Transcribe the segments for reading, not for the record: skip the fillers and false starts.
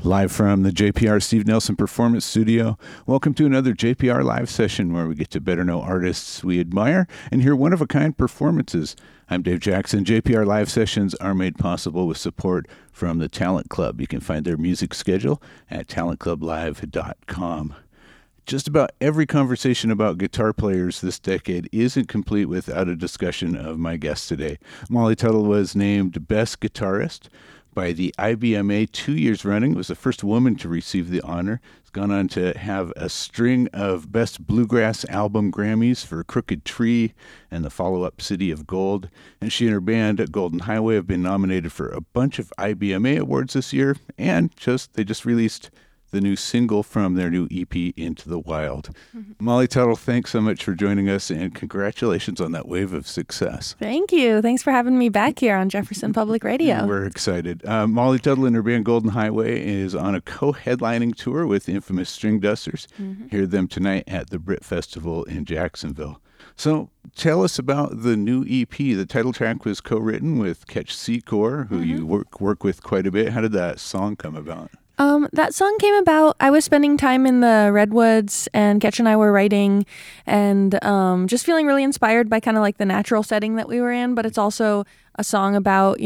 Live from the JPR Steve Nelson Performance Studio. Welcome to another JPR live session where we get to better know artists we admire and hear one-of-a-kind performances. I'm Dave Jackson. JPR live sessions are made possible with support from the Talent Club. You can find their music schedule at talentclublive.com. Just about every conversation about guitar players this decade isn't complete without a discussion of my guest today. Molly Tuttle was named Best Guitarist by the IBMA 2 years running. It was the first woman to receive the honor. It's gone on to have a string of Best Bluegrass Album Grammys for Crooked Tree and the follow-up City of Gold. And she and her band, Golden Highway, have been nominated for a bunch of IBMA awards this year. And they just released the new single from their new EP, Into the Wild. Mm-hmm. Molly Tuttle, thanks so much for joining us, and congratulations on that wave of success. Thank you. Thanks for having me back here on Jefferson Public Radio. We're excited. Molly Tuttle and her band Golden Highway is on a co-headlining tour with the infamous String Dusters. Mm-hmm. Hear them tonight at the Brit Festival in Jacksonville. So tell us about the new EP. The title track was co-written with Ketch Secor, who you work with quite a bit. How did that song come about? That song came about, I was spending time in the Redwoods and Ketch and I were writing and just feeling really inspired by kind of like the natural setting that we were in, but it's also a song about,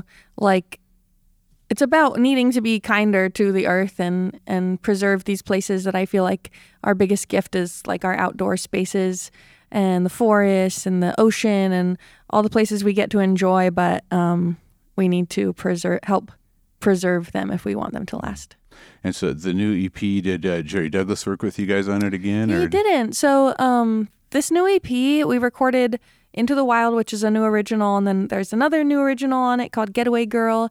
it's about needing to be kinder to the earth and preserve these places that I feel like our biggest gift is like our outdoor spaces and the forest and the ocean and all the places we get to enjoy, but we need to help preserve them if we want them to last. And so the new EP, did Jerry Douglas work with you guys on it again? He didn't. So this new EP, we recorded Into the Wild, which is a new original, and then there's another new original on it called Getaway Girl.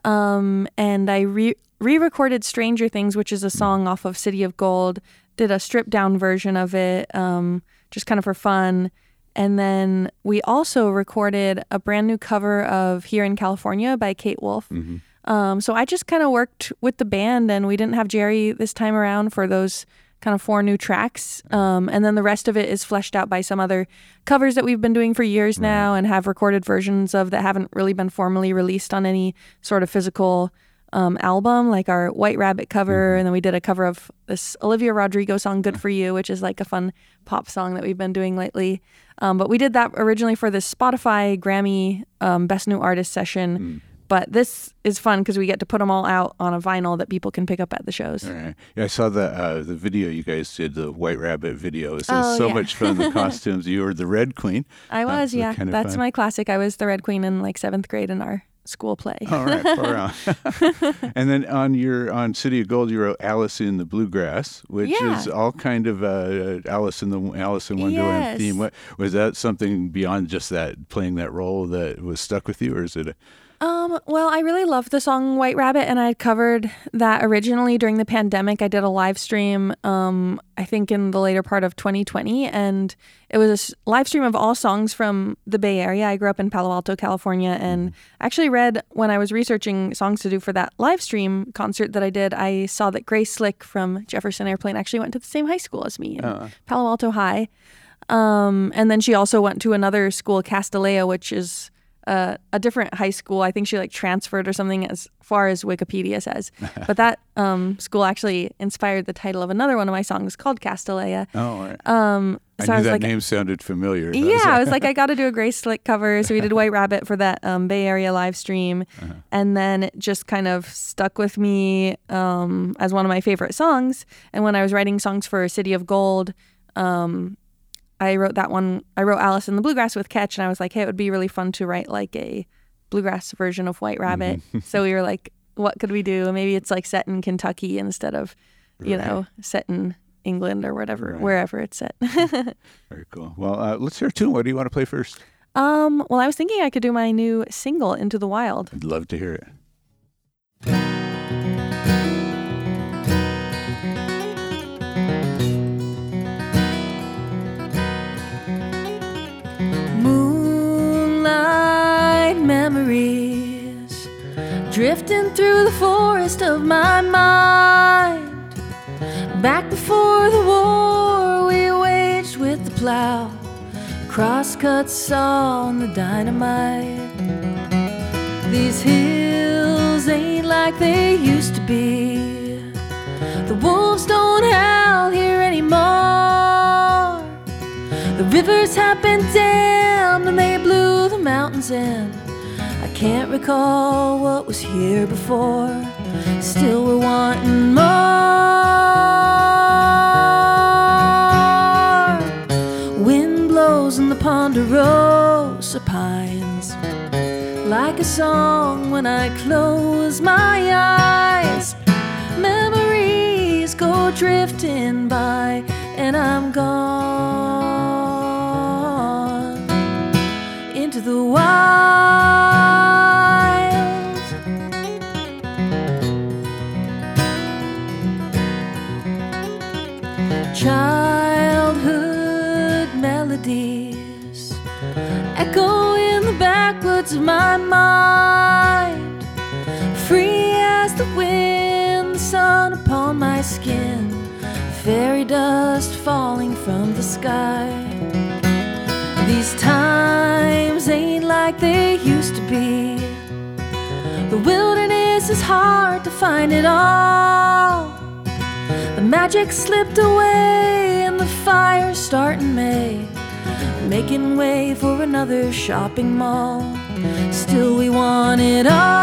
And I re-recorded Stranger Things, which is a song off of City of Gold, did a stripped-down version of it, just kind of for fun. And then we also recorded a brand new cover of Here in California by Kate Wolf. Mm-hmm. So I just kind of worked with the band, and we didn't have Jerry this time around for those kind of 4 new tracks. And then the rest of it is fleshed out by some other covers that we've been doing for years now and have recorded versions of that haven't really been formally released on any sort of physical album, like our White Rabbit cover. And then we did a cover of this Olivia Rodrigo song, Good For You, which is like a fun pop song that we've been doing lately. But we did that originally for this Spotify Grammy Best New Artist session. But this is fun because we get to put them all out on a vinyl that people can pick up at the shows. All right. Yeah, I saw the video you guys did, the White Rabbit video. It was so much fun, the costumes. You were the Red Queen. I was, yeah. That's fun. My classic. I was the Red Queen in like 7th grade in our school play. All right, far out. And then on City of Gold, you wrote Alice in the Bluegrass, which is all kind of Alice in Wonderland theme. Was that something beyond just that, playing that role, that was stuck with you, or is it well, I really loved the song White Rabbit, and I covered that originally during the pandemic. I did a live stream, I think in the later part of 2020, and it was a live stream of all songs from the Bay Area. I grew up in Palo Alto, California, and I actually read, when I was researching songs to do for that live stream concert that I did, I saw that Grace Slick from Jefferson Airplane actually went to the same high school as me, in Palo Alto High. And then she also went to another school, Castanea, which is a different high school. I think she transferred or something, as far as Wikipedia says. But that school actually inspired the title of another one of my songs called Castanea. Oh, right. So I knew that name sounded familiar. Yeah, I was like, I got to do a Grace Slick cover. So we did White Rabbit for that Bay Area live stream. And then it just kind of stuck with me as one of my favorite songs. And when I was writing songs for City of Gold, I wrote that one. I wrote Alice in the Bluegrass with Ketch, and I was like, hey, it would be really fun to write like a bluegrass version of White Rabbit. So we were like, what could we do? Maybe it's like set in Kentucky instead of, set in England or whatever, wherever it's set. Very cool. Well, let's hear a tune. What do you want to play first? Well, I was thinking I could do my new single, Into the Wild. I'd love to hear it. Memories drifting through the forest of my mind. Back before the war we waged with the plow, crosscuts on the dynamite. These hills ain't like they used to be. Rivers have been dammed and they blew the mountains in. I can't recall what was here before. Still we're wanting more. Wind blows in the ponderosa pines, like a song when I close my eyes. Memories go drifting by and I'm gone into the wild. Childhood melodies echo in the backwoods of my mind, free as the wind, the sun upon my skin, fairy dust falling from the sky. These times ain't like they used to be. The wilderness is hard to find it all. The magic slipped away and the fires start in May, making way for another shopping mall. Still we want it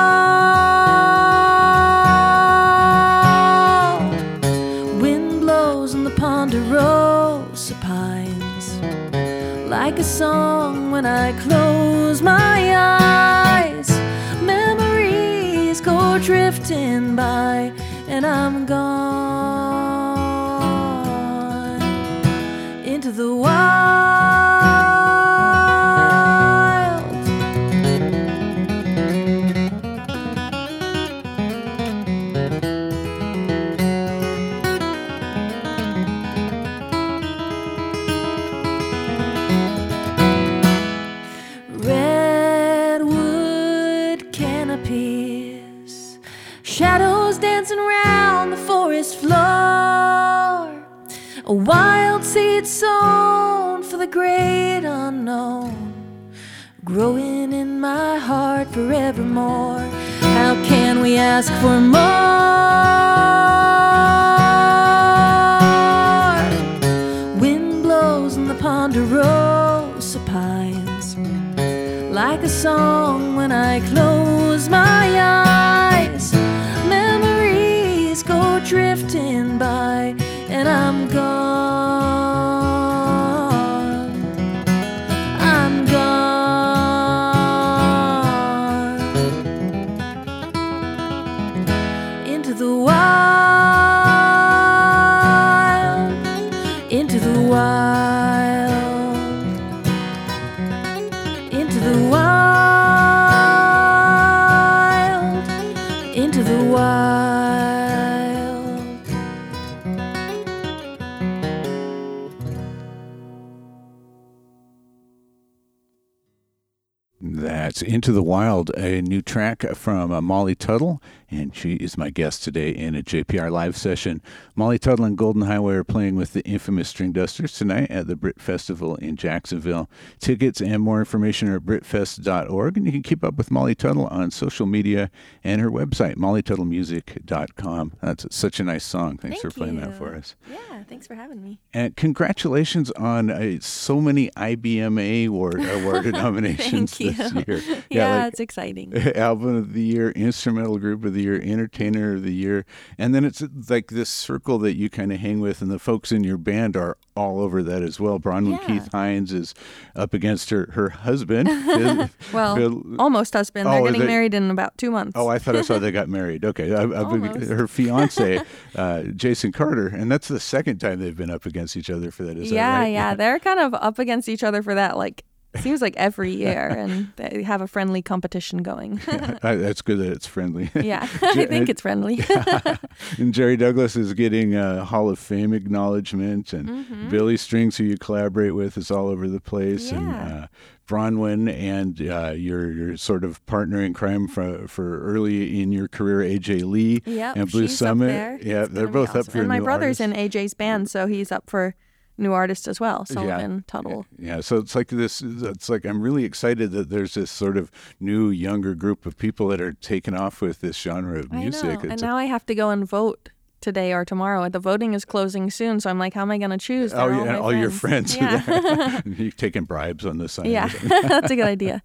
all. Wind blows in the ponderosa pines, like a song when I close my eyes. Memories go drifting by and I'm gone into the wild. Redwood canopies, shadows dancing round the forest floor. A wild seed sown for the great unknown, growing in my heart forevermore. How can we ask for more? Wind blows in the ponderosa pines, like a song when I close my eyes. Memories go drifting by and I'm gone. I'm gone into the wild, into the wild, into the wild, into the wild. That's Into the Wild, a new track from Molly Tuttle, and she is my guest today in a JPR live session. Molly Tuttle and Golden Highway are playing with the infamous String Dusters tonight at the Brit Festival in Jacksonville. Tickets and more information are at britfest.org, and you can keep up with Molly Tuttle on social media and her website, mollytuttlemusic.com. That's such a nice song. Thanks for playing that for us. Yeah, thanks for having me. And congratulations on so many IBMA award nominations Thank you. this year. Yeah, it's exciting. Album of the Year, Instrumental Group of the Year, Entertainer of the Year. And then it's like this circle that you kind of hang with, and the folks in your band are all over that as well. Bronwyn Keith Hines is up against her husband. Almost husband. They're getting married in about 2 months. Oh, I thought I saw they got married. Okay. Her fiance, Jason Carter, and that's the second time they've been up against each other for that. Is that right? Yeah. They're kind of up against each other for that, seems like every year, and they have a friendly competition going. That's good that it's friendly. Yeah, I think it's friendly. And Jerry Douglas is getting Hall of Fame acknowledgement, and Billy Strings, who you collaborate with, is all over the place. Yeah. And Bronwyn and your sort of partner in crime for early in your career, AJ Lee and Blue Summit. There. Yeah, they're both awesome. up for and my new brother's artists. in AJ's band, so he's up for new artist as well, Sullivan Tuttle. Yeah, so it's like this. It's like I'm really excited that there's this sort of new, younger group of people that are taking off with this genre of music. I know. And now I have to go and vote today or tomorrow. The voting is closing soon, so I'm like, how am I going to choose? They're All your friends. Yeah. You're taking bribes on the side. Yeah, that's a good idea.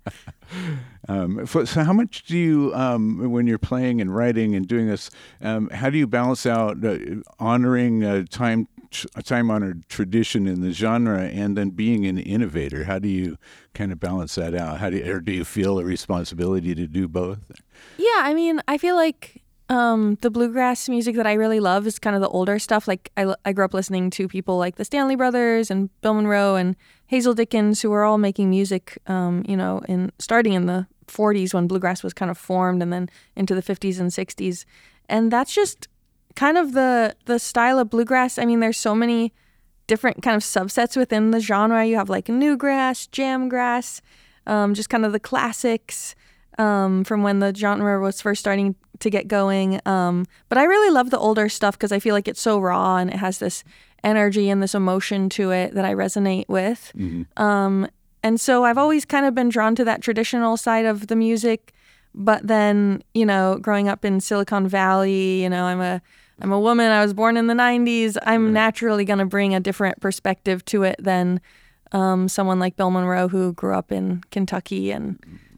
So how much do you, when you're playing and writing and doing this, how do you balance out honoring time-honored tradition in the genre and then being an innovator? How do you kind of balance that out? Or do you feel a responsibility to do both? Yeah, I mean, I feel like the bluegrass music that I really love is kind of the older stuff. Like I grew up listening to people like the Stanley Brothers and Bill Monroe and Hazel Dickens, who were all making music, starting in the 40s when bluegrass was kind of formed, and then into the 50s and 60s. And that's just kind of the style of bluegrass. I mean, there's so many different kind of subsets within the genre. You have like newgrass, jamgrass, just kind of the classics from when the genre was first starting to get going. But I really love the older stuff because I feel like it's so raw and it has this energy and this emotion to it that I resonate with. Mm-hmm. And so I've always kind of been drawn to that traditional side of the music. But then, growing up in Silicon Valley, I'm a woman. I was born in the 90s. I'm naturally going to bring a different perspective to it than someone like Bill Monroe, who grew up in Kentucky and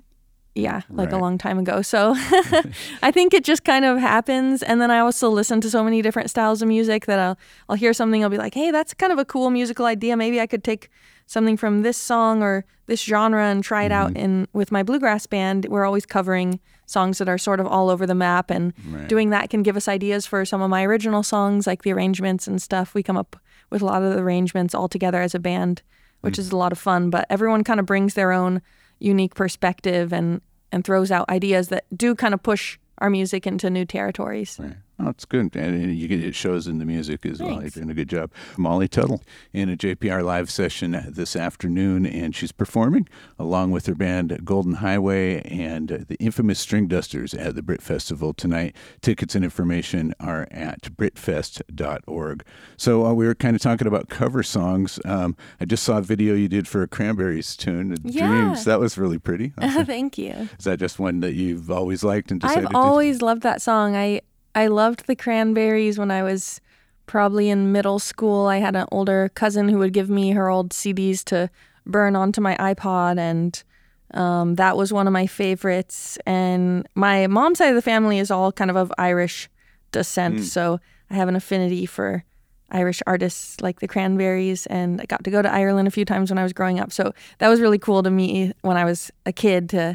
a long time ago. So I think it just kind of happens. And then I also listen to so many different styles of music that I'll hear something, I'll be like, hey, that's kind of a cool musical idea. Maybe I could take something from this song or this genre and try it out with my bluegrass band. We're always covering songs that are sort of all over the map, and doing that can give us ideas for some of my original songs, like the arrangements and stuff. We come up with a lot of the arrangements all together as a band, which is a lot of fun. But everyone kind of brings their own unique perspective and throws out ideas that do kind of push our music into new territories. Right. Oh, it's good. And it shows in the music as well. You're Thanks. doing a good job. Molly Tuttle in a JPR live session this afternoon, and she's performing along with her band Golden Highway and the infamous String Dusters at the Brit Festival tonight. Tickets and information are at britfest.org. So we were kind of talking about cover songs. I just saw a video you did for a Cranberries tune, Dreams. That was really pretty. Thank you. Is that just one that you've always liked and decided I've always loved that song. I loved the Cranberries when I was probably in middle school. I had an older cousin who would give me her old CDs to burn onto my iPod, and that was one of my favorites. And my mom's side of the family is all kind of Irish descent, so I have an affinity for Irish artists like the Cranberries, and I got to go to Ireland a few times when I was growing up. So that was really cool to me when I was a kid to,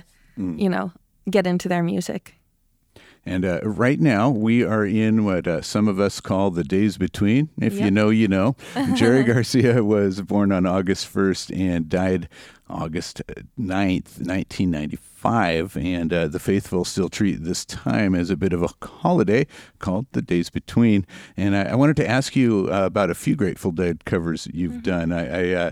get into their music. And right now, we are in what some of us call the days between. If you know, you know. Jerry Garcia was born on August 1st and died August 9th, 1995. And the faithful still treat this time as a bit of a holiday called the days between. And I wanted to ask you about a few Grateful Dead covers you've done. I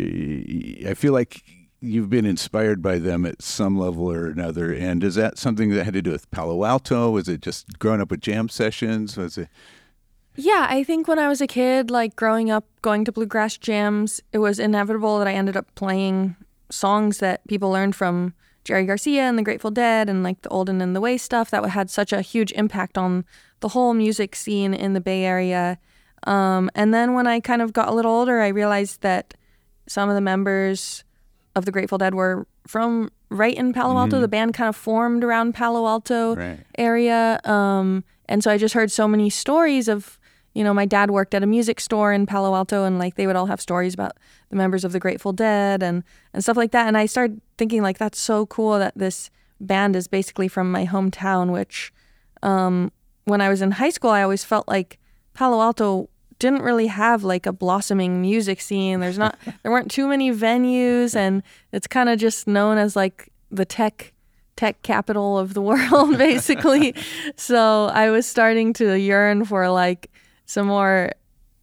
feel like you've been inspired by them at some level or another. And is that something that had to do with Palo Alto? Was it just growing up with jam sessions? Was it? Yeah, I think when I was a kid, like growing up, going to bluegrass jams, it was inevitable that I ended up playing songs that people learned from Jerry Garcia and the Grateful Dead and like the Olden and the Way stuff that had such a huge impact on the whole music scene in the Bay Area. And then when I kind of got a little older, I realized that some of the members of the Grateful Dead were from right in Palo Alto. The band kind of formed around Palo Alto area. And so I just heard so many stories of, my dad worked at a music store in Palo Alto, and like they would all have stories about the members of the Grateful Dead and stuff like that. And I started thinking like, that's so cool that this band is basically from my hometown, which when I was in high school, I always felt like Palo Alto didn't really have like a blossoming music scene. There weren't too many venues, and it's kind of just known as like the tech capital of the world, basically. So I was starting to yearn for like some more,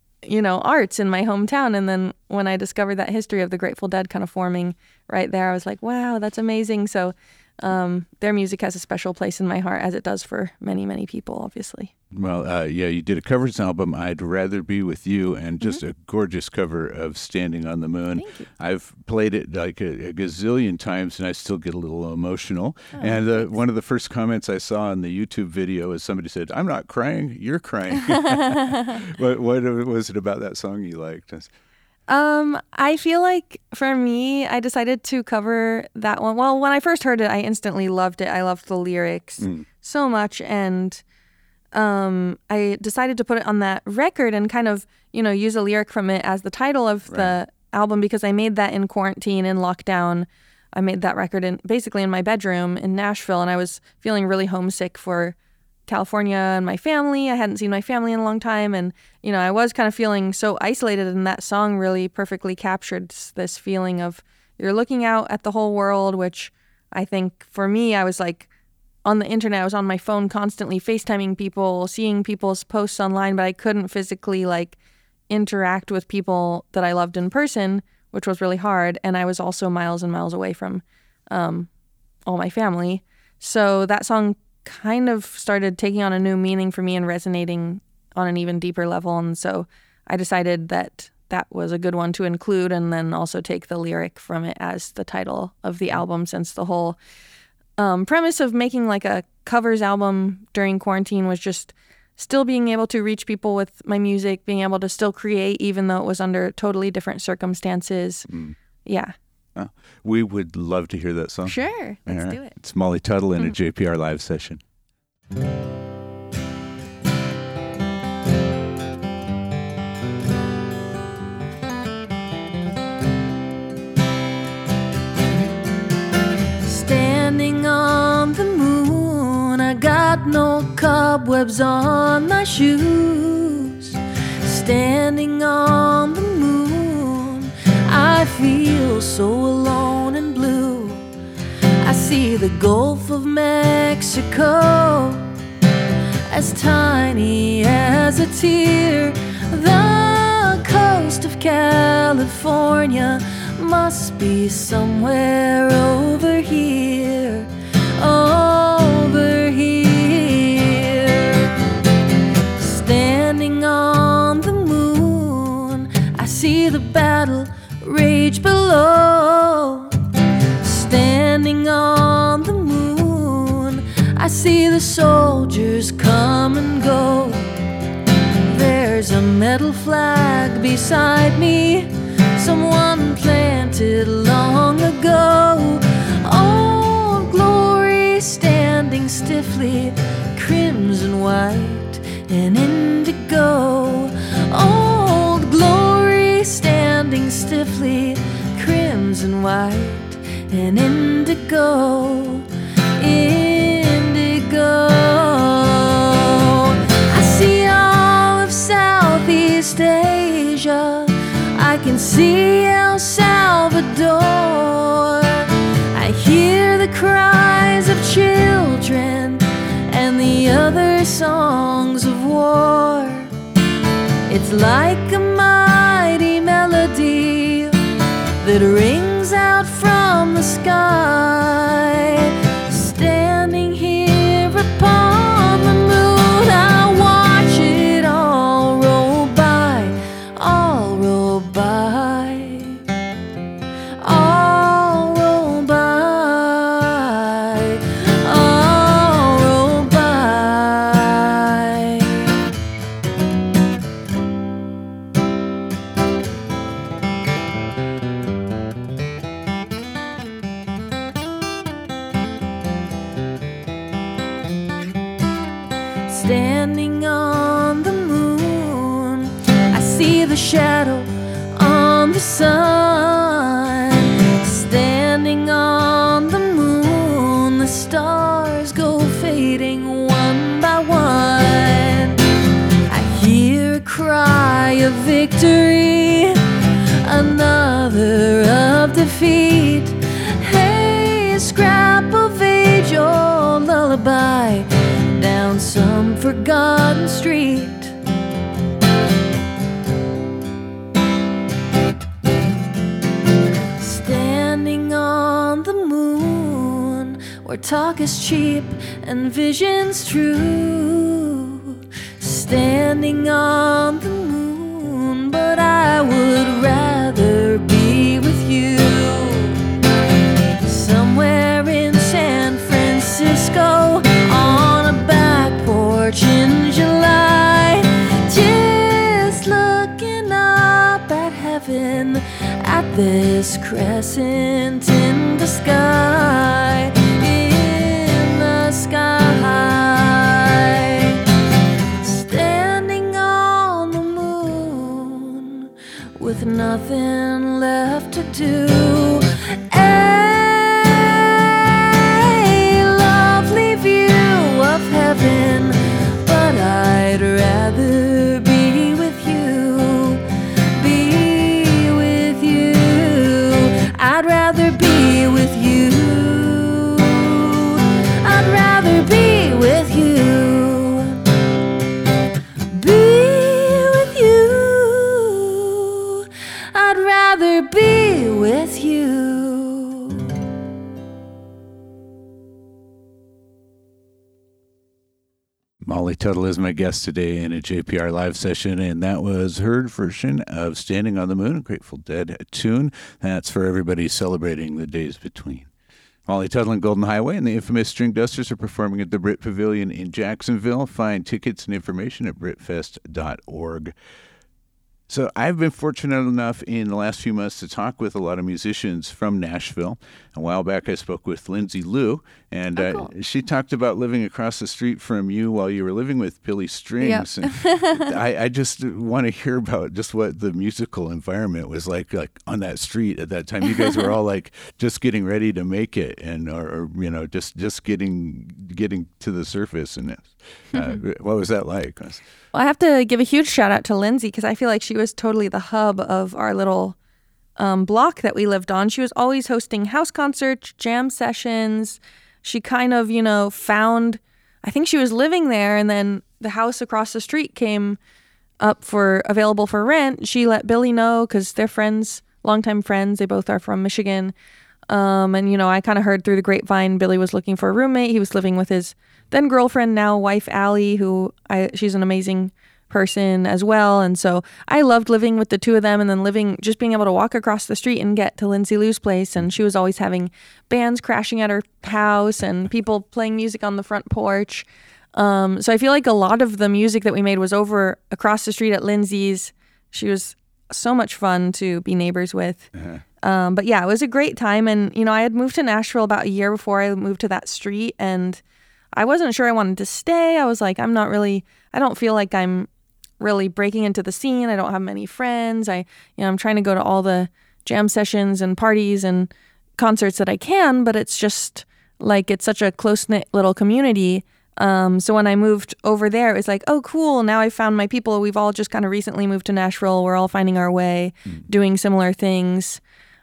arts in my hometown. And then when I discovered that history of the Grateful Dead kind of forming right there, I was like, wow, that's amazing. So their music has a special place in my heart, as it does for many, many people, obviously. Well, you did a covers album, I'd Rather Be With You, and just a gorgeous cover of Standing on the Moon. Thank you. I've played it like a gazillion times, and I still get a little emotional. And one of the first comments I saw on the YouTube video is somebody said, "I'm not crying, you're crying." What was it about that song you liked? I feel like for me, I decided to cover that one. Well, when I first heard it, I instantly loved it. I loved the lyrics so much, and I decided to put it on that record and kind of, use a lyric from it as the title of the album, because I made that in quarantine, in lockdown. I made that record basically in my bedroom in Nashville, and I was feeling really homesick for California and my family. I hadn't seen my family in a long time, and I was kind of feeling so isolated, and that song really perfectly captured this feeling of you're looking out at the whole world, which I think for me, I was like on the internet, I was on my phone constantly FaceTiming people, seeing people's posts online, but I couldn't physically like interact with people that I loved in person, which was really hard, and I was also miles and miles away from all my family. So that song kind of started taking on a new meaning for me and resonating on an even deeper level. And so I decided that was a good one to include, and then also take the lyric from it as the title of the album, since the whole premise of making like a covers album during quarantine was just still being able to reach people with my music, being able to still create even though it was under totally different circumstances. Yeah. We would love to hear that song. Sure, let's do it. It's Molly Tuttle in a JPR live session. Standing on the moon, I got no cobwebs on my shoes. Standing on the moon, I feel so alone and blue. I see the Gulf of Mexico as tiny as a tear. The coast of California must be somewhere over here, over here. Standing on the moon, I see the battle rage below. Standing on the moon, I see the soldiers come and go. There's a metal flag beside me, someone planted long ago. Old glory standing stiffly, crimson, white, and indigo. Old glory standing stiffly, crimson, white, and indigo, indigo. I see all of Southeast Asia, I can see El Salvador. I hear the cries of children and the other songs of war. It's like a mighty melody that rings out from the sky. Standing here upon the moon, I watch it all roll by, all roll by, all roll by, all roll by. Standing on the moon, I see the shadow on the sun. Standing on the moon, the stars go fading one by one. I hear a cry of victory, another of defeat. Hey, scrap of age-old lullaby down some forgotten street. Standing on the moon, where talk is cheap and vision's true. Standing on the moon, but I would rather be with you. Somewhere in San Francisco, on a back porch in July, just looking up at heaven, at this crescent in the sky, in the sky. Standing on the moon with nothing left to do. A lovely view of heaven, but I'd rather be with you, be with you. I'd rather be with you. I'd rather be with you. Be with you. I'd rather be with you. Molly Tuttle is my guest today in a JPR live session, and that was her version of Standing on the Moon, a Grateful Dead tune. That's for everybody celebrating the days between. Molly Tuttle and Golden Highway and the infamous String Dusters are performing at the Brit Pavilion in Jacksonville. Find tickets and information at britfest.org. So I've been fortunate enough in the last few months to talk with a lot of musicians from Nashville. A while back I spoke with Lindsay Lou, and cool. She talked about living across the street from you while you were living with Billy Strings. Yep. And I just want to hear about just what the musical environment was like on that street at that time. You guys were all like just getting ready to make it, and or you know just getting to the surface. And what was that like? Well, I have to give a huge shout out to Lindsay because I feel like she was totally the hub of our little block that we lived on. She was always hosting house concerts, jam sessions. She kind of, found, I think she was living there, and then the house across the street came up for available for rent. She let Billy know because they're friends, longtime friends. They both are from Michigan. And I kind of heard through the grapevine Billy was looking for a roommate. He was living with his then girlfriend, now wife Allie, she's an amazing person as well. And so I loved living with the two of them, and then just being able to walk across the street and get to Lindsay Lou's place. And she was always having bands crashing at her house and people playing music on the front porch. So I feel like a lot of the music that we made was over across the street at Lindsay's. She was so much fun to be neighbors with. Uh-huh. But yeah, it was a great time. And, I had moved to Nashville about a year before I moved to that street, and I wasn't sure I wanted to stay. I was like, I don't feel like I'm really breaking into the scene. I don't have many friends. I'm trying to go to all the jam sessions and parties and concerts that I can, but it's just like, it's such a close-knit little community. So when I moved over there, it was like, oh, cool. Now I found my people. We've all just kind of recently moved to Nashville. We're all finding our way, doing similar things.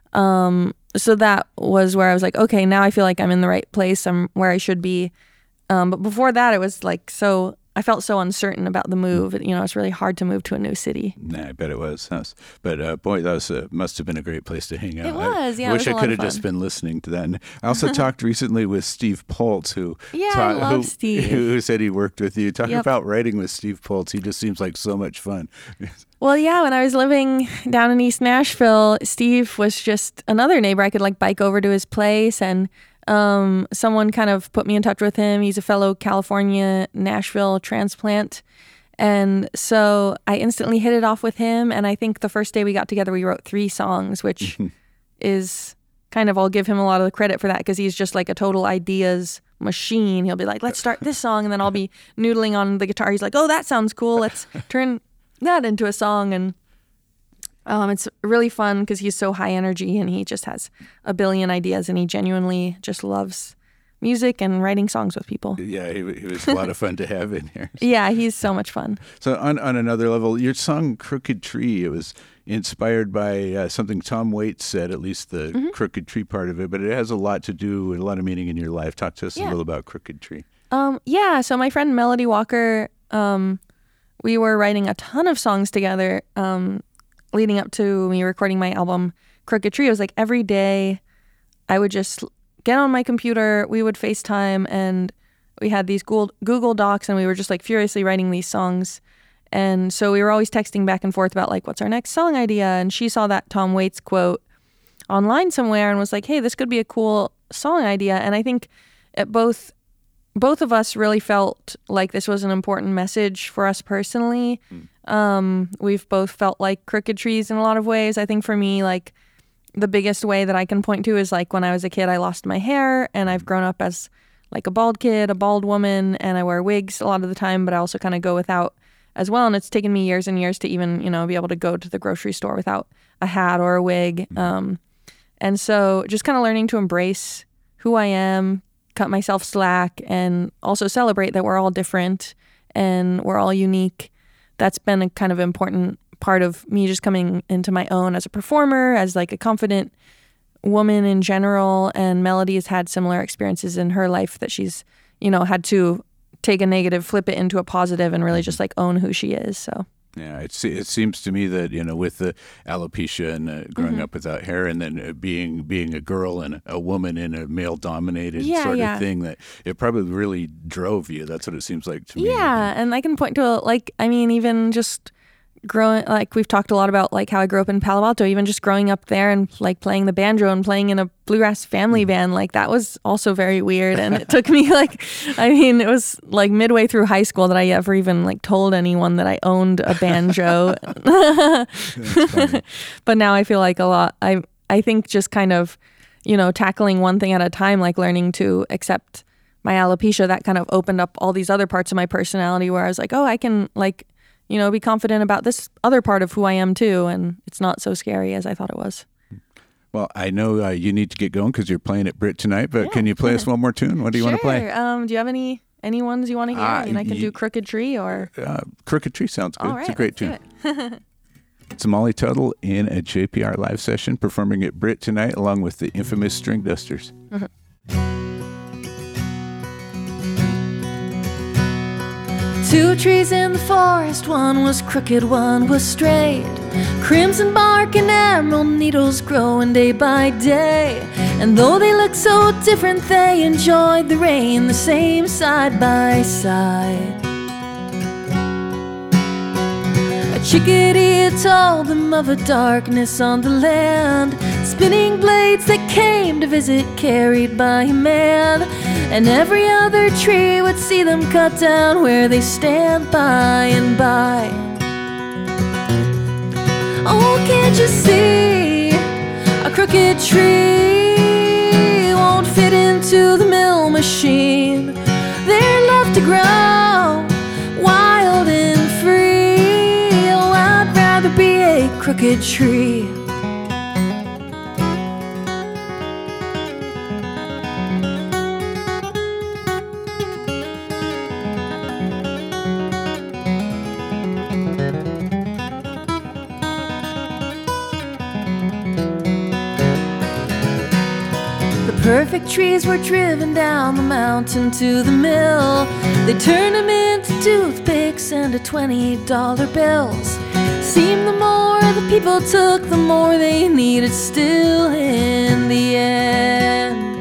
So that was where I was like, okay, now I feel like I'm in the right place. I'm where I should be. But before that, it was like I felt so uncertain about the move. It's really hard to move to a new city. Nah, I bet it was. But boy, that must have been a great place to hang out. It was, yeah. I wish I could have just been listening to that. And I also talked recently with Steve Poltz, I love Steve. who said he worked with you. Talking about writing with Steve Poltz, he just seems like so much fun. Well, yeah, when I was living down in East Nashville, Steve was just another neighbor. I could bike over to his place, and someone kind of put me in touch with him. He's a fellow California Nashville transplant. And so I instantly hit it off with him. And I think the first day we got together, we wrote 3 songs, which is kind of, I'll give him a lot of the credit for that because he's just like a total ideas machine. He'll be like, let's start this song. And then I'll be noodling on the guitar. He's like, oh, that sounds cool. Let's turn that into a song. And it's really fun because he's so high energy and he just has a billion ideas, and he genuinely just loves music and writing songs with people. Yeah, he was a lot of fun to have in here. Yeah, he's so much fun. So on another level, your song Crooked Tree, it was inspired by something Tom Waits said, at least the Crooked Tree part of it, but it has a lot to do with a lot of meaning in your life. Talk to us a little about Crooked Tree. So my friend Melody Walker, we were writing a ton of songs together leading up to me recording my album Crooked Tree. It was like every day I would just get on my computer, we would FaceTime, and we had these Google Docs, and we were just like furiously writing these songs. And so we were always texting back and forth about like, what's our next song idea? And she saw that Tom Waits quote online somewhere and was like, hey, this could be a cool song idea. And I think both of us really felt like this was an important message for us personally. We've both felt like crooked trees in a lot of ways. I think for me, like the biggest way that I can point to is like when I was a kid, I lost my hair, and I've grown up as like a bald kid, a bald woman, and I wear wigs a lot of the time, but I also kind of go without as well. And it's taken me years and years to even, be able to go to the grocery store without a hat or a wig. And so just kind of learning to embrace who I am, cut myself slack, and also celebrate that we're all different and we're all unique. That's been a kind of important part of me just coming into my own as a performer, as like a confident woman in general. And Melody has had similar experiences in her life that she's, had to take a negative, flip it into a positive, and really just like own who she is. So. Yeah, it seems to me that, with the alopecia and growing up without hair, and then being a girl and a woman in a male-dominated sort of thing, that it probably really drove you. That's what it seems like to me. Yeah, and I can point to, even just growing, like we've talked a lot about like how I grew up in Palo Alto, even just growing up there and like playing the banjo and playing in a bluegrass family band, like that was also very weird. And it took me it was like midway through high school that I ever even like told anyone that I owned a banjo. But now I feel like a lot, I think just kind of, tackling one thing at a time, like learning to accept my alopecia, that kind of opened up all these other parts of my personality where I was like, oh, I can like, be confident about this other part of who I am too, and it's not so scary as I thought it was. Well, I know you need to get going because you're playing at Brit tonight, but can you play us one more tune? What do you want to play? Do you have any ones you want to hear? I can do Crooked Tree or... Crooked Tree sounds good. All right, it's a great tune. It's Molly Tuttle in a JPR live session performing at Brit tonight along with the infamous String Dusters. Two trees in the forest, one was crooked, one was straight. Crimson bark and emerald needles growing day by day. And though they looked so different, they enjoyed the rain the same side by side. A chickadee told them of a darkness on the land, spinning blades that came to visit carried by a man. And every other tree would see them cut down where they stand by and by. Oh, can't you see? A crooked tree won't fit into the mill machine. They're left to grow wild and free. Oh, I'd rather be a crooked tree. Perfect trees were driven down the mountain to the mill. They turned them into toothpicks and $20 bills. Seemed the more the people took, the more they needed still in the end.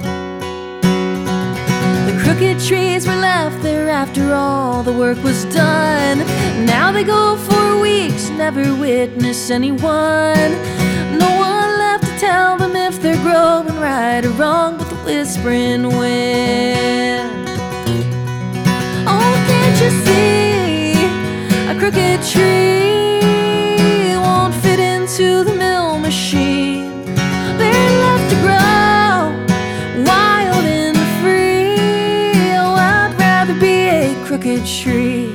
The crooked trees were left there after all the work was done. Now they go for weeks, never witness anyone. No one left to tell them if they're growing right or wrong but the whispering wind. Oh, can't you see? A crooked tree won't fit into the mill machine. They're left to grow wild and free. Oh, I'd rather be a crooked tree.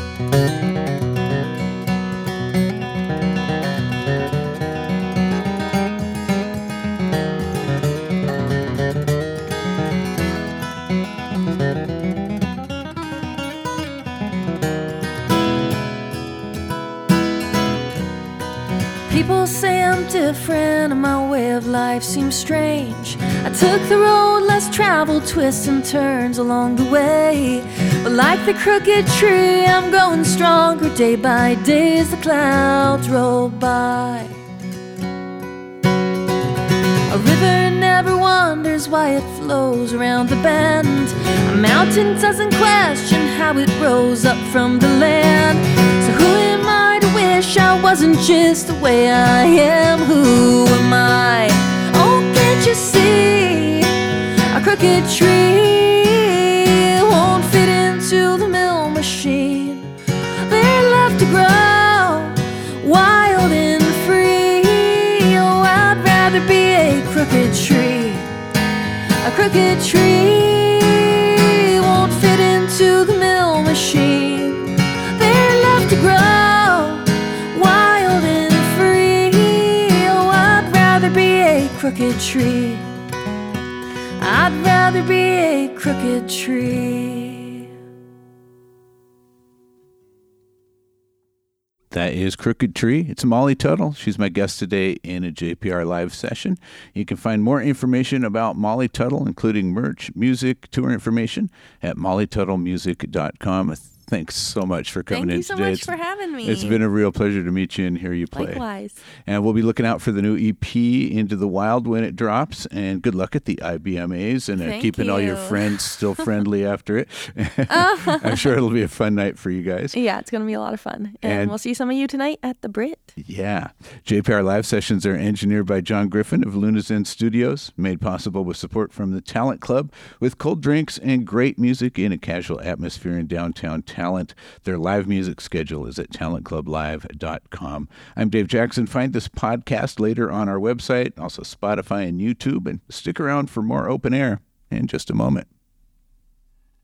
People say I'm different and my way of life seems strange. I took the road less traveled, twists and turns along the way. But like the crooked tree, I'm growing stronger day by day as the clouds roll by. A river never wonders why it flows around the bend. A mountain doesn't question how it rose up from the land. So who am I to wish I wasn't just the way I am? Who am I? Oh, can't you see? A crooked tree won't fit into the mill machine. They're left to grow wild and free. Oh, I'd rather be a crooked tree. A crooked tree won't fit into the mill machine. They're left to grow wild and free. Oh, I'd rather be a crooked tree. I'd rather be a crooked tree. That is Crooked Tree. It's Molly Tuttle. She's my guest today in a JPR live session. You can find more information about Molly Tuttle, including merch, music, tour information, at mollytuttlemusic.com. Thanks so much for coming in today. Thank you so much for having me. It's been a real pleasure to meet you and hear you play. Likewise. And we'll be looking out for the new EP, Into the Wild, when it drops. And good luck at the IBMAs and keeping all your friends still friendly after it. I'm sure it'll be a fun night for you guys. Yeah, it's going to be a lot of fun. And we'll see some of you tonight at the Brit. Yeah. JPR Live Sessions are engineered by John Griffin of Luna's Inn Studios, made possible with support from the Talent Club, with cold drinks and great music in a casual atmosphere in downtown Talent. Their live music schedule is at talentclublive.com. I'm Dave Jackson. Find this podcast later on our website, also Spotify and YouTube, and stick around for more Open Air in just a moment.